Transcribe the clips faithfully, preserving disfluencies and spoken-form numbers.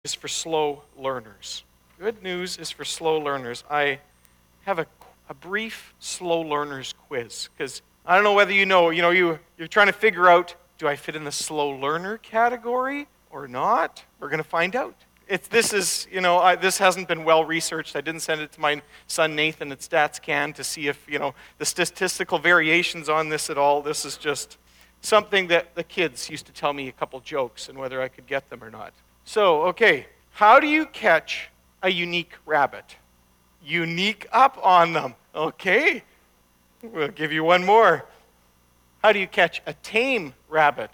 Is for slow learners. Good news is for slow learners. I have a, a brief slow learners quiz because I don't know whether you know, you know, you, you're trying to figure out, do I fit in the slow learner category or not? We're going to find out. It's, this is, you know, I, this hasn't been well researched. I didn't send it to my son Nathan at StatsCan to see if, you know, the statistical variations on this at all. This is just something that the kids used to tell me a couple jokes and whether I could get them or not. So, okay, how do you catch a unique rabbit? Unique up on them. Okay, we'll give you one more. How do you catch a tame rabbit?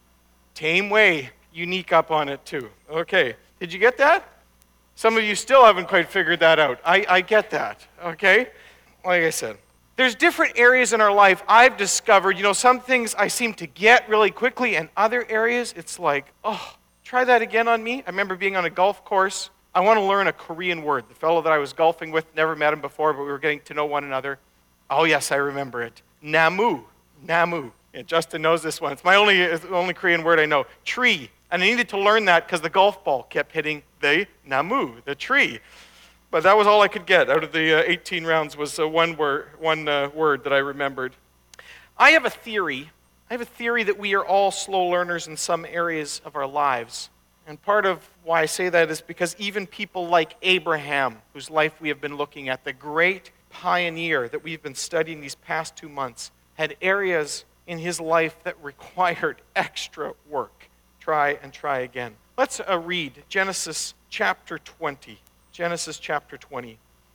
Tame way, unique up on it too. Okay, did you get that? Some of you still haven't quite figured that out. I, I get that, okay? Like I said, there's different areas in our life I've discovered, you know, some things I seem to get really quickly, and other areas it's like, oh, try that again on me. I remember being on a golf course. I want to learn a Korean word. The fellow that I was golfing with, never met him before, but we were getting to know one another. Oh, yes, I remember it. Namu. Namu. Yeah, Justin knows this one. It's my only, it's the only Korean word I know. Tree. And I needed to learn that because the golf ball kept hitting the Namu, the tree. But that was all I could get out of the uh, eighteen rounds was uh, one, word, one uh, word that I remembered. I have a theory. I have a theory that we are all slow learners in some areas of our lives. And part of why I say that is because even people like Abraham, whose life we have been looking at, the great pioneer that we've been studying these past two months, had areas in his life that required extra work. Try and try again. Let's uh, read Genesis chapter twenty. Genesis chapter twenty.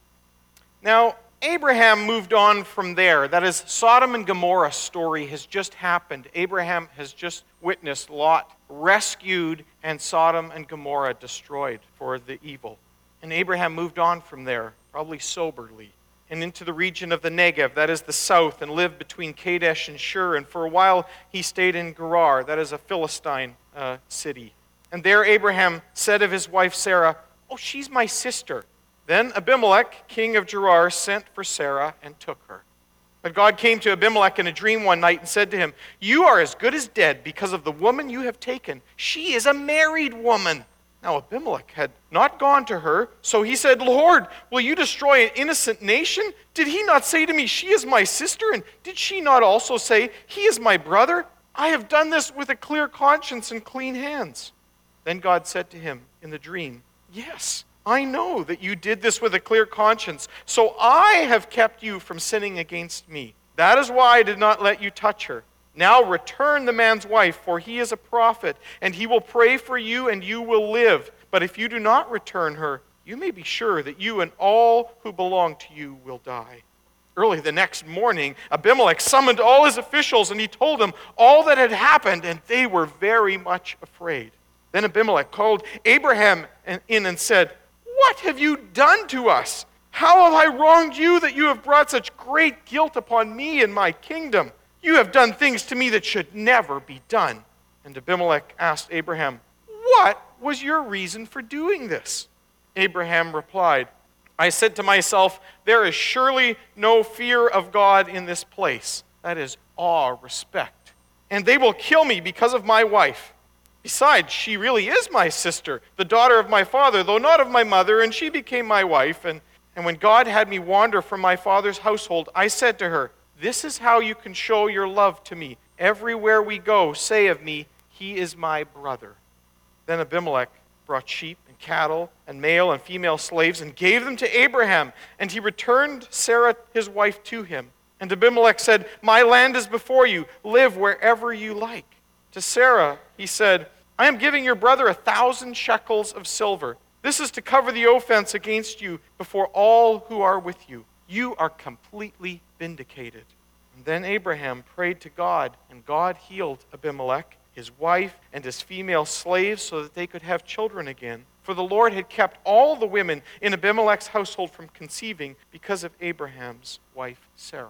Now, Abraham moved on from there. That is, Sodom and Gomorrah story has just happened. Abraham has just witnessed Lot rescued and Sodom and Gomorrah destroyed for the evil. And Abraham moved on from there, probably soberly, and into the region of the Negev, that is the south, and lived between Kadesh and Shur. And for a while he stayed in Gerar, that is a Philistine uh, city. And there Abraham said of his wife Sarah, "Oh, she's my sister." Then Abimelech, king of Gerar, sent for Sarah and took her. But God came to Abimelech in a dream one night and said to him, "You are as good as dead because of the woman you have taken. She is a married woman." Now Abimelech had not gone to her, so he said, "Lord, will you destroy an innocent nation? Did he not say to me, 'She is my sister'? And did she not also say, 'He is my brother'? I have done this with a clear conscience and clean hands." Then God said to him in the dream, "Yes, I know that you did this with a clear conscience, so I have kept you from sinning against me. That is why I did not let you touch her. Now return the man's wife, for he is a prophet, and he will pray for you, and you will live. But if you do not return her, you may be sure that you and all who belong to you will die." Early the next morning, Abimelech summoned all his officials, and he told them all that had happened, and they were very much afraid. Then Abimelech called Abraham in and said, "What have you done to us? How have I wronged you that you have brought such great guilt upon me and my kingdom? You have done things to me that should never be done." And Abimelech asked Abraham, "What was your reason for doing this?" Abraham replied, "I said to myself, there is surely no fear of God in this place. That is awe, respect. And they will kill me because of my wife. Besides, she really is my sister, the daughter of my father, though not of my mother, and she became my wife. And, and when God had me wander from my father's household, I said to her, 'This is how you can show your love to me. Everywhere we go, say of me, he is my brother.' Then Abimelech brought sheep and cattle and male and female slaves and gave them to Abraham, and he returned Sarah his wife to him. And Abimelech said, 'My land is before you. Live wherever you like.' To Sarah he said, 'I am giving your brother a thousand shekels of silver. This is to cover the offense against you before all who are with you. You are completely vindicated.' And then Abraham prayed to God, and God healed Abimelech, his wife, and his female slaves so that they could have children again. For the Lord had kept all the women in Abimelech's household from conceiving because of Abraham's wife Sarah."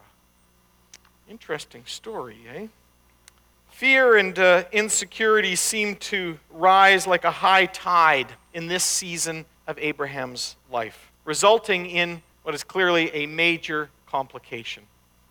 Interesting story, eh? Fear and uh, insecurity seem to rise like a high tide in this season of Abraham's life, resulting in what is clearly a major complication.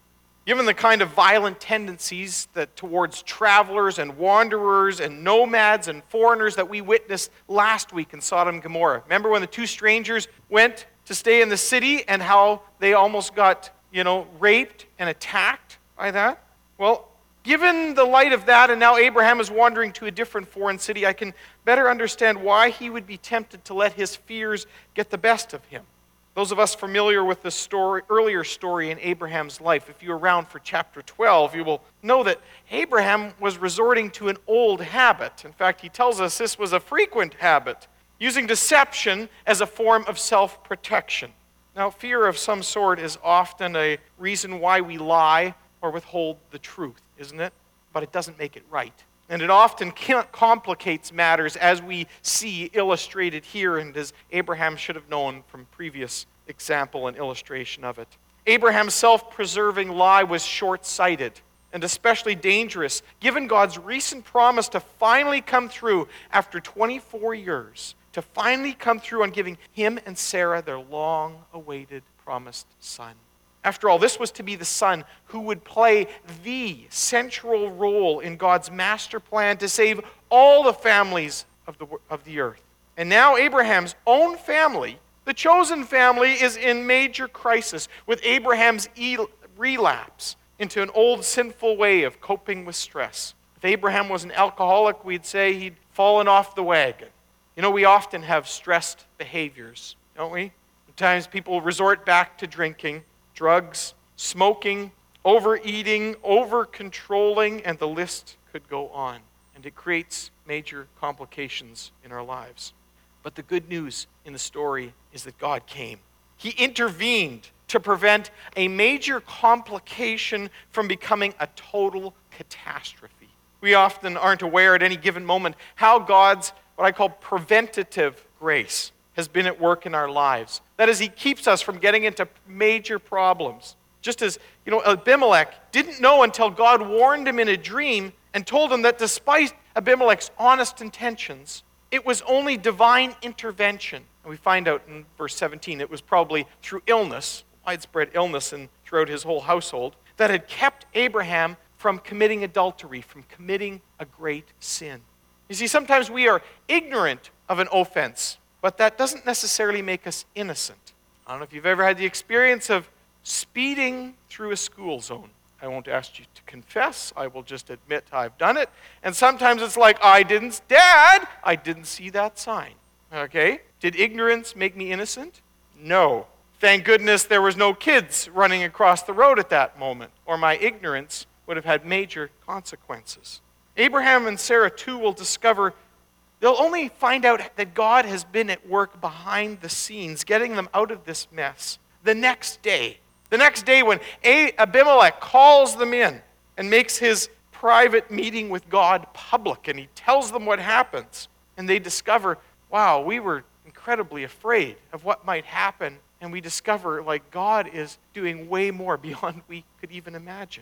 Given the kind of violent tendencies that towards travelers and wanderers and nomads and foreigners that we witnessed last week in Sodom and Gomorrah. Remember when the two strangers went to stay in the city and how they almost got, you know, raped and attacked by that? Well, given the light of that, and now Abraham is wandering to a different foreign city, I can better understand why he would be tempted to let his fears get the best of him. Those of us familiar with the story, earlier story in Abraham's life, if you're around for chapter twelve, you will know that Abraham was resorting to an old habit. In fact, he tells us this was a frequent habit, using deception as a form of self-protection. Now, fear of some sort is often a reason why we lie or withhold the truth, isn't it? But it doesn't make it right. And it often complicates matters, as we see illustrated here, and as Abraham should have known from previous example and illustration of it. Abraham's self-preserving lie was short-sighted and especially dangerous, given God's recent promise to finally come through after twenty-four years, to finally come through on giving him and Sarah their long-awaited promised son. After all, this was to be the son who would play the central role in God's master plan to save all the families of the, of the earth. And now Abraham's own family, the chosen family, is in major crisis with Abraham's e- relapse into an old sinful way of coping with stress. If Abraham was an alcoholic, we'd say he'd fallen off the wagon. You know, we often have stressed behaviors, don't we? Sometimes people resort back to drinking, drugs, smoking, overeating, over-controlling, and the list could go on. And it creates major complications in our lives. But the good news in the story is that God came. He intervened to prevent a major complication from becoming a total catastrophe. We often aren't aware at any given moment how God's, what I call preventative grace, has been at work in our lives. That is, he keeps us from getting into major problems. Just as, you know, Abimelech didn't know until God warned him in a dream and told him that despite Abimelech's honest intentions, it was only divine intervention. And we find out in verse seventeen, it was probably through illness, widespread illness in, throughout his whole household, that had kept Abraham from committing adultery, from committing a great sin. You see, sometimes we are ignorant of an offense, but that doesn't necessarily make us innocent. I don't know if you've ever had the experience of speeding through a school zone. I won't ask you to confess. I will just admit I've done it. And sometimes it's like, I didn't, Dad, I didn't see that sign. Okay? Did ignorance make me innocent? No. Thank goodness there was no kids running across the road at that moment, or my ignorance would have had major consequences. Abraham and Sarah, too, will discover they'll only find out that God has been at work behind the scenes, getting them out of this mess the next day. The next day when Abimelech calls them in and makes his private meeting with God public, and he tells them what happens. And they discover, wow, we were incredibly afraid of what might happen, and we discover, like, God is doing way more beyond we could even imagine.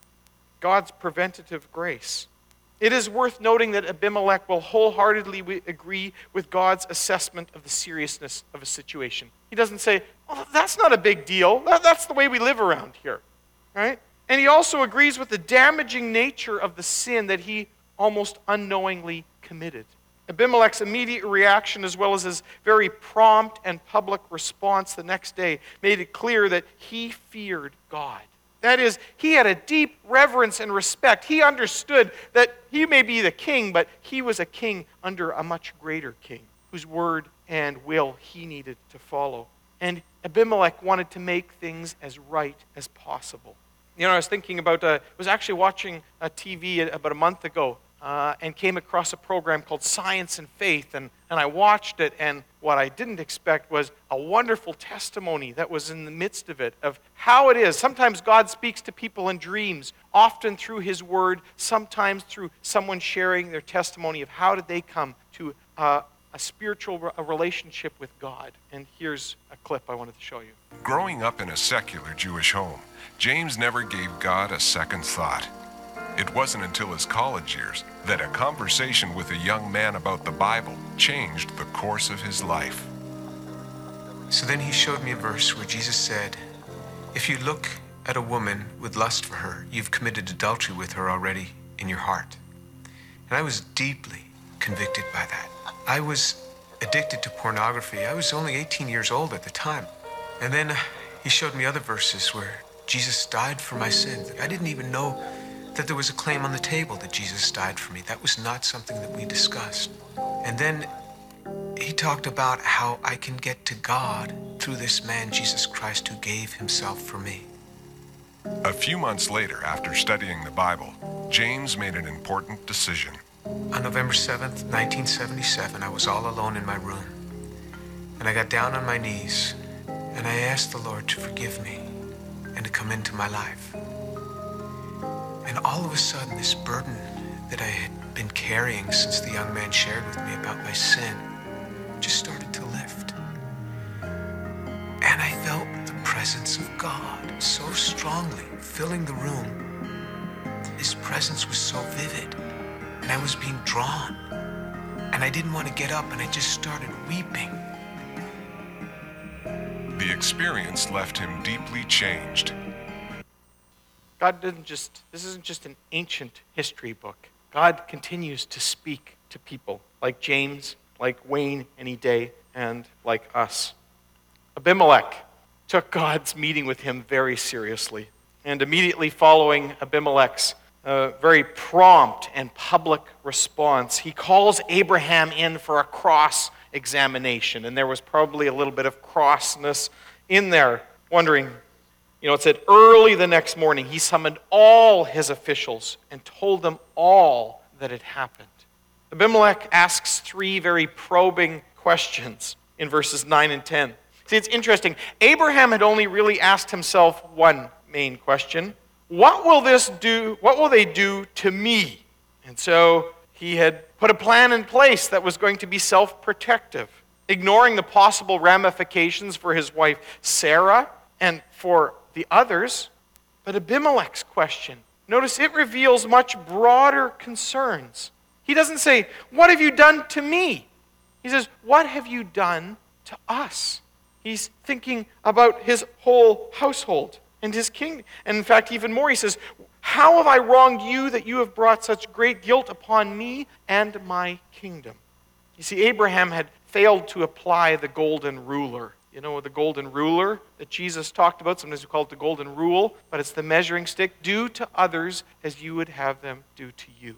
God's preventative grace. It is worth noting that Abimelech will wholeheartedly agree with God's assessment of the seriousness of a situation. He doesn't say, oh, that's not a big deal. That's the way we live around here, right? And he also agrees with the damaging nature of the sin that he almost unknowingly committed. Abimelech's immediate reaction, as well as his very prompt and public response the next day, made it clear that he feared God. That is, he had a deep reverence and respect. He understood that he may be the king, but he was a king under a much greater king, whose word and will he needed to follow. And Abimelech wanted to make things as right as possible. You know, I was thinking about, uh, I was actually watching a T V about a month ago, uh, and came across a program called Science and Faith, and, and I watched it, and what I didn't expect was a wonderful testimony that was in the midst of it, of how it is. Sometimes God speaks to people in dreams, often through his word, sometimes through someone sharing their testimony of how did they come to uh, a spiritual a relationship with God. And here's a clip I wanted to show you. Growing up in a secular Jewish home, James never gave God a second thought. It wasn't until his college years that a conversation with a young man about the Bible changed the course of his life. So then he showed me a verse where Jesus said, if you look at a woman with lust for her, you've committed adultery with her already in your heart. And I was deeply convicted by that. I was addicted to pornography. I was only eighteen years old at the time. And then he showed me other verses where Jesus died for my sins. I didn't even know that there was a claim on the table that Jesus died for me. That was not something that we discussed. And then he talked about how I can get to God through this man, Jesus Christ, who gave himself for me. A few months later, after studying the Bible, James made an important decision. On November seventh, nineteen seventy-seven, I was all alone in my room. And I got down on my knees, and I asked the Lord to forgive me and to come into my life. And all of a sudden, this burden that I had been carrying since the young man shared with me about my sin just started to lift. And I felt the presence of God so strongly filling the room. His presence was so vivid, and I was being drawn. And I didn't want to get up, and I just started weeping. The experience left him deeply changed. God didn't just, this isn't just an ancient history book. God continues to speak to people like James, like Wayne any day, and like us. Abimelech took God's meeting with him very seriously. And immediately following Abimelech's uh, very prompt and public response, he calls Abraham in for a cross examination. And there was probably a little bit of crossness in there, wondering, you know, it said early the next morning, he summoned all his officials and told them all that had happened. Abimelech asks three very probing questions in verses nine and ten. See, it's interesting. Abraham had only really asked himself one main question. What will this do? What will they do to me? And so he had put a plan in place that was going to be self-protective, ignoring the possible ramifications for his wife Sarah and for the others. But Abimelech's question, notice it reveals much broader concerns. He doesn't say, what have you done to me? He says, what have you done to us? He's thinking about his whole household and his kingdom. And in fact, even more, he says, how have I wronged you that you have brought such great guilt upon me and my kingdom? You see, Abraham had failed to apply the golden ruler. You know, the golden ruler that Jesus talked about, sometimes we call it the golden rule, but it's the measuring stick. Do to others as you would have them do to you.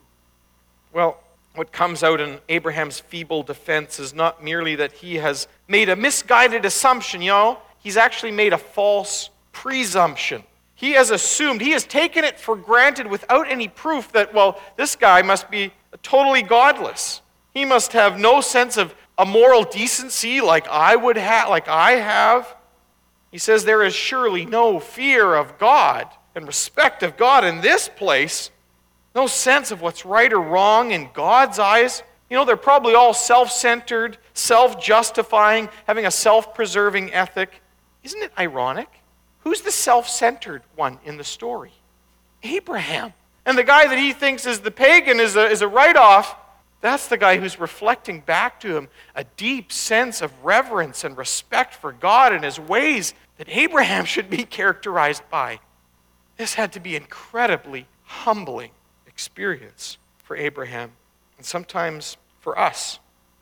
Well, what comes out in Abraham's feeble defense is not merely that he has made a misguided assumption, you know, he's actually made a false presumption. He has assumed, he has taken it for granted without any proof that, well, this guy must be totally godless. He must have no sense of a moral decency like I would have, like I have. He says there is surely no fear of God and respect of God in this place. No sense of what's right or wrong in God's eyes. You know, they're probably all self-centered, self-justifying, having a self-preserving ethic. Isn't it ironic? Who's the self-centered one in the story? Abraham. And the guy that he thinks is the pagan is a, is a write-off. That's the guy who's reflecting back to him a deep sense of reverence and respect for God and his ways that Abraham should be characterized by. This had to be incredibly humbling experience for Abraham and sometimes for us.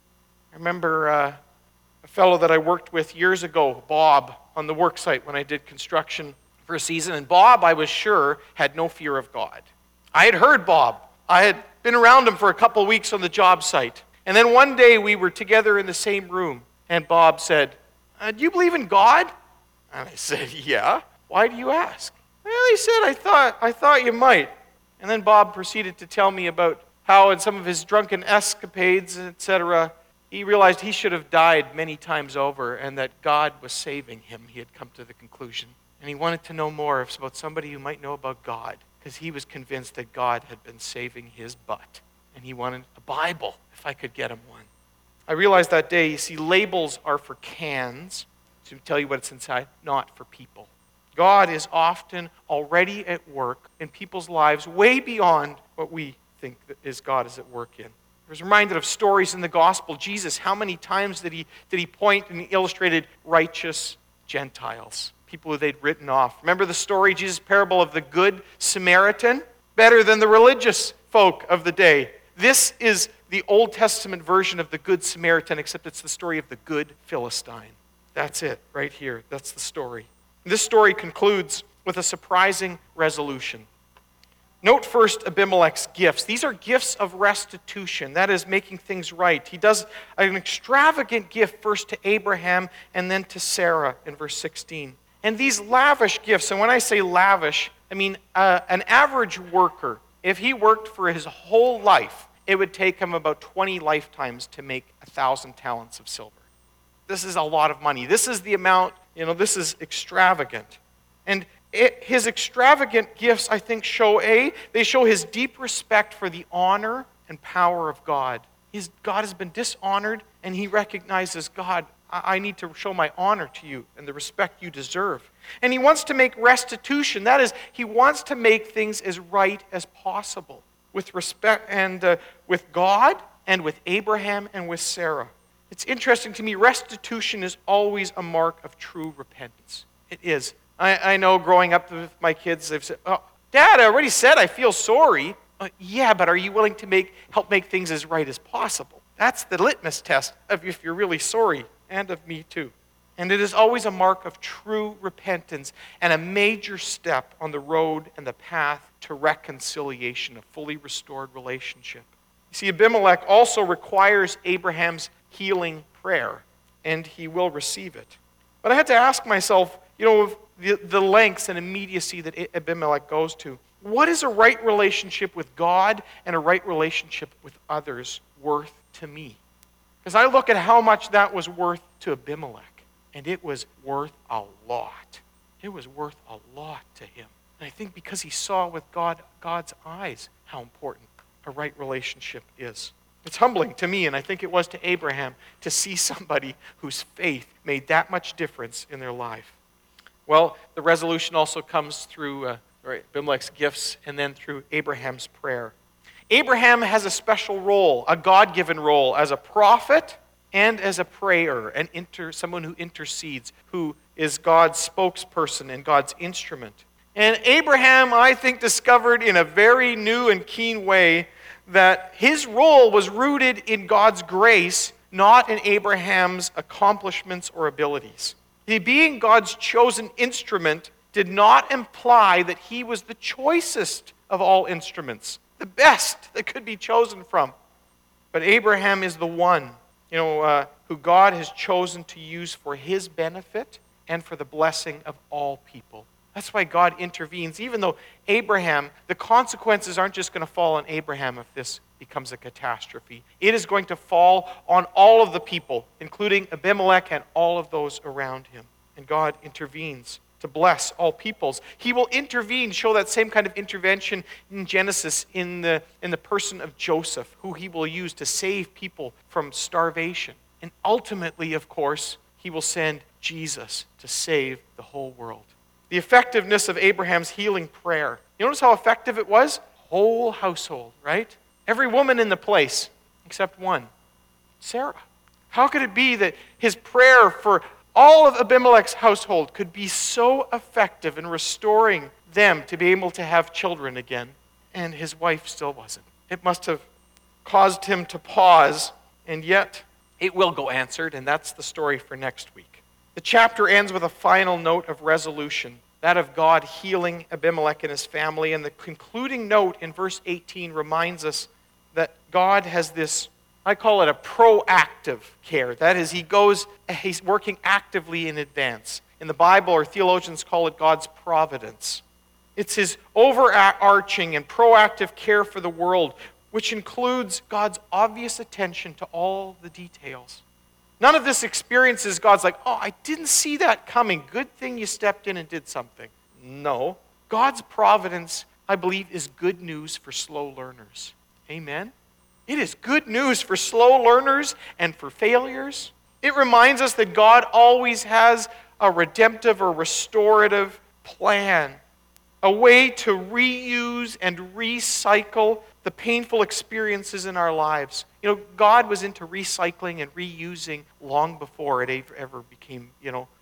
I remember uh, a fellow that I worked with years ago, Bob, on the work site when I did construction for a season. And Bob, I was sure, had no fear of God. I had heard Bob. I had been around him for a couple of weeks on the job site. And then one day we were together in the same room, and Bob said, uh, do you believe in God? And I said, yeah. Why do you ask? Well, he said, I thought, I thought you might. And then Bob proceeded to tell me about how in some of his drunken escapades, et cetera, he realized he should have died many times over and that God was saving him. He had come to the conclusion. And he wanted to know more about somebody who might know about God because he was convinced that God had been saving his butt. And he wanted a Bible, if I could get him one. I realized that day, you see, labels are for cans to tell you what's inside, not for people. God is often already at work in people's lives way beyond what we think that is God is at work in. I was reminded of stories in the gospel. Jesus, how many times did he, did he point and he illustrated righteous Gentiles, people who they'd written off. Remember the story, Jesus' parable of the Good Samaritan? Better than the religious folk of the day. This is the Old Testament version of the Good Samaritan, except it's the story of the Good Philistine. That's it, right here. That's the story. This story concludes with a surprising resolution. Note first Abimelech's gifts. These are gifts of restitution, that is, making things right. He does an extravagant gift first to Abraham and then to Sarah in verse sixteen. And these lavish gifts, and when I say lavish, I mean uh, an average worker, if he worked for his whole life, it would take him about twenty lifetimes to make a thousand talents of silver. This is a lot of money. This is the amount, you know, this is extravagant. And it, his extravagant gifts, I think, show A, they show his deep respect for the honor and power of God. His, God has been dishonored, and he recognizes, God, I, I need to show my honor to you and the respect you deserve. And he wants to make restitution. That is, he wants to make things as right as possible with respect and uh, with God and with Abraham and with Sarah. It's interesting to me, restitution is always a mark of true repentance. It is. I, I know growing up with my kids, they've said, oh, Dad, I already said I feel sorry. Uh, yeah, but are you willing to make help make things as right as possible? That's the litmus test of if you're really sorry, and of me too. And it is always a mark of true repentance and a major step on the road and the path to reconciliation, a fully restored relationship. You see, Abimelech also requires Abraham's healing prayer, and he will receive it. But I had to ask myself, you know, the, the lengths and immediacy that Abimelech goes to. What is a right relationship with God and a right relationship with others worth to me? Because I look at how much that was worth to Abimelech, and it was worth a lot. It was worth a lot to him. And I think because he saw with God, God's eyes how important a right relationship is. It's humbling to me, and I think it was to Abraham, to see somebody whose faith made that much difference in their life. Well, the resolution also comes through uh, right, Abimelech's gifts and then through Abraham's prayer. Abraham has a special role, a God-given role, as a prophet and as a prayer, an inter, someone who intercedes, who is God's spokesperson and God's instrument. And Abraham, I think, discovered in a very new and keen way that his role was rooted in God's grace, not in Abraham's accomplishments or abilities. He, being God's chosen instrument, did not imply that he was the choicest of all instruments, the best that could be chosen from. But Abraham is the one, you know, uh, who God has chosen to use for his benefit and for the blessing of all people. That's why God intervenes, even though Abraham, the consequences aren't just going to fall on Abraham if this becomes a catastrophe. It is going to fall on all of the people, including Abimelech and all of those around him. And God intervenes to bless all peoples. He will intervene, show that same kind of intervention in Genesis in the, in the person of Joseph, who he will use to save people from starvation. And ultimately, of course, he will send Jesus to save the whole world. The effectiveness of Abraham's healing prayer. You notice how effective it was? Whole household, right? Every woman in the place, except one, Sarah. How could it be that his prayer for all of Abimelech's household could be so effective in restoring them to be able to have children again, and his wife still wasn't? It must have caused him to pause, and yet it will go answered, and that's the story for next week. The chapter ends with a final note of resolution, that of God healing Abimelech and his family. And the concluding note in verse eighteen reminds us that God has this, I call it a proactive care. That is, he goes, he's working actively in advance. In the Bible, or theologians call it God's providence. It's his overarching and proactive care for the world, which includes God's obvious attention to all the details. None of this experience is God's like, oh, I didn't see that coming. Good thing you stepped in and did something. No. God's providence, I believe, is good news for slow learners. Amen? It is good news for slow learners and for failures. It reminds us that God always has a redemptive or restorative plan, a way to reuse and recycle the painful experiences in our lives. You know, God was into recycling and reusing long before it ever became, you know,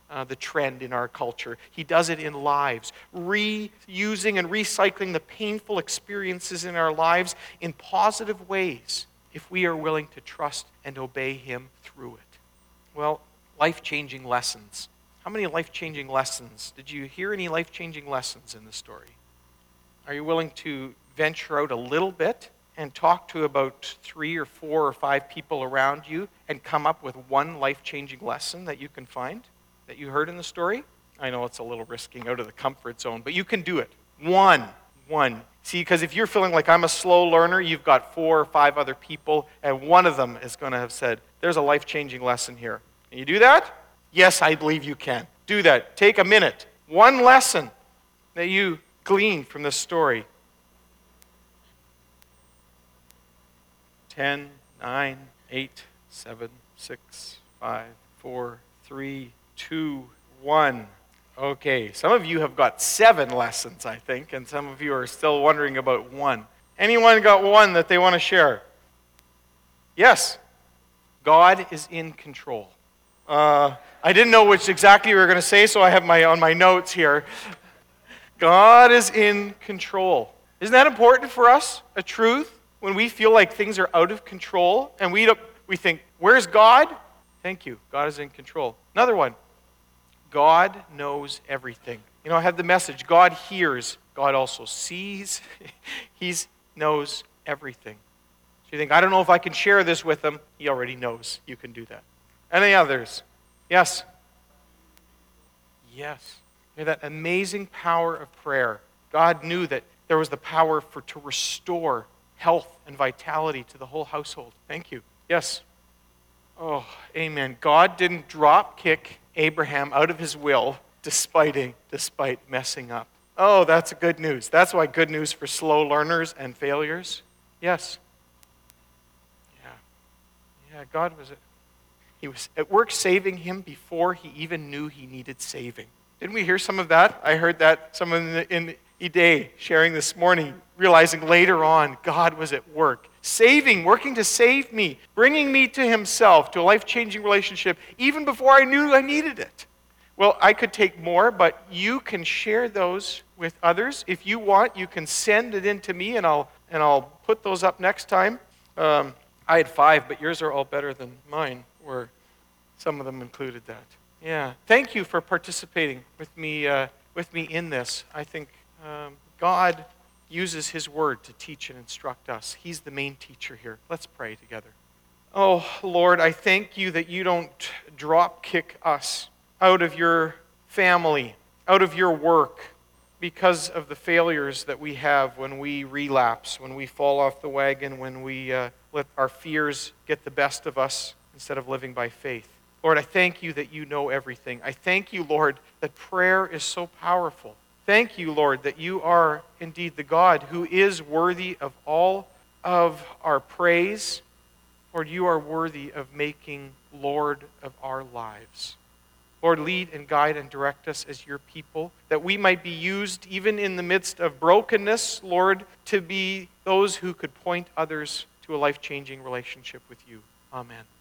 uh, the trend in our culture. He does it in lives, reusing and recycling the painful experiences in our lives in positive ways if we are willing to trust and obey him through it. Well, life-changing lessons. How many life-changing lessons? Did you hear any life-changing lessons in the story? Are you willing to venture out a little bit and talk to about three or four or five people around you and come up with one life-changing lesson that you can find, that you heard in the story? I know it's a little risking out of the comfort zone, but you can do it. One. One. See, because if you're feeling like I'm a slow learner, you've got four or five other people, and one of them is going to have said, there's a life-changing lesson here. Can you do that? Yes, I believe you can. Do that. Take a minute. One lesson that you glean from this story. Ten, nine, eight, seven, six, five, four, three, two, one. Okay, some of you have got seven lessons, I think, and some of you are still wondering about one. Anyone got one that they want to share? Yes. God is in control. Uh, I didn't know which exactly you were going to say, so I have my on my notes here. God is in control. Isn't that important for us? A truth? When we feel like things are out of control and we don't, we think, where's God? Thank you. God is in control. Another one. God knows everything. You know, I have the message. God hears. God also sees. He knows everything. So you think, I don't know if I can share this with him. He already knows. You can do that. Any others? Yes? Yes. You know, that amazing power of prayer. God knew that there was the power for to restore health and vitality to the whole household. Thank you. Yes? Oh, amen. God didn't drop kick Abraham out of his will despite, despite messing up. Oh, that's good news. That's why good news for slow learners and failures. Yes? Yeah. Yeah, God was, he was at work saving him before he even knew he needed saving. Didn't we hear some of that? I heard that someone in, the, in Eday sharing this morning, realizing later on God was at work. Saving, working to save me, bringing me to himself, to a life-changing relationship, even before I knew I needed it. Well, I could take more, but you can share those with others. If you want, you can send it in to me, and I'll, and I'll put those up next time. Um, I had five, but yours are all better than mine, where some of them included that. Yeah. Thank you for participating with me, uh, with me in this. I think um, God uses his word to teach and instruct us. He's the main teacher here. Let's pray together. Oh, Lord, I thank you that you don't drop kick us out of your family, out of your work, because of the failures that we have when we relapse, when we fall off the wagon, when we uh, let our fears get the best of us instead of living by faith. Lord, I thank you that you know everything. I thank you, Lord, that prayer is so powerful. Thank you, Lord, that you are indeed the God who is worthy of all of our praise. Lord, you are worthy of making Lord of our lives. Lord, lead and guide and direct us as your people, that we might be used even in the midst of brokenness, Lord, to be those who could point others to a life-changing relationship with you. Amen.